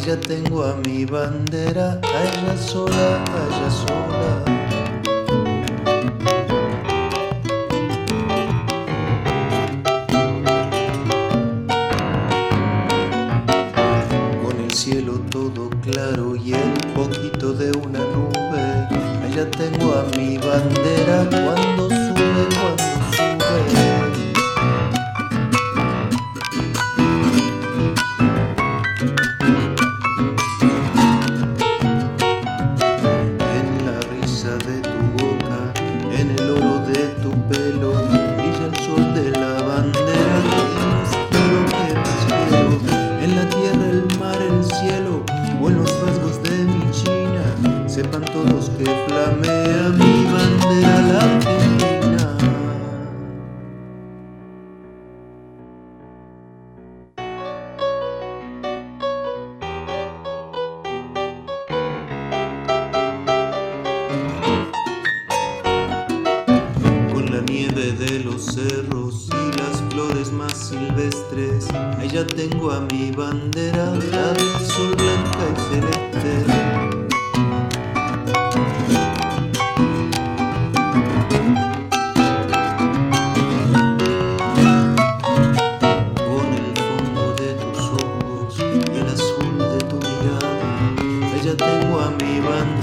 ya tengo a mi bandera, a ella sola, a ella sola. Con el cielo todo claro y el poquito de una nube, allá tengo a mi bandera cuando sube, cuando sube. De tu boca, en el oro de tu pelo, brilla el sol de la bandera. Que más quiero, en la tierra, el mar, el cielo, o en los rasgos de mi China, sepan todos que flamea mi bandera, la Argentina. La nieve de los cerros y las flores más silvestres, ahí ya tengo a mi bandera, la del sol blanca y celeste. Con el fondo de tus ojos y el azul de tu mirada, ahí ya tengo a mi bandera.